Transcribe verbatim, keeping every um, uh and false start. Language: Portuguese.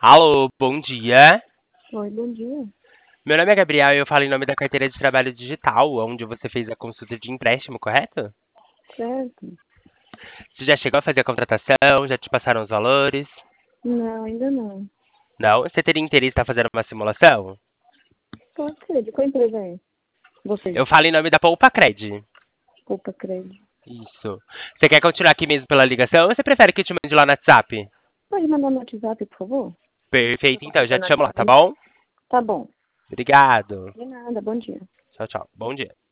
Alô, bom dia. Oi, bom dia. Meu nome é Gabriel e eu falo em nome da carteira de trabalho digital, onde você fez a consulta de empréstimo, correto? Certo? Você já chegou a fazer a contratação? Já te passaram os valores? Não, ainda não. Não? Você teria interesse em estar fazendo uma simulação? Pode ser. De qual empresa é? Vocês. Eu falo em nome da Poupa Cred. Opa, crédito. Isso. Você quer continuar aqui mesmo pela ligação ou você prefere que eu te mande lá no WhatsApp? Pode mandar no WhatsApp, por favor? Eu Perfeito, então, eu já confirmo te aqui chamo lá, tá também. bom? Tá bom. Obrigado. De nada, bom dia. Tchau, tchau. Bom dia.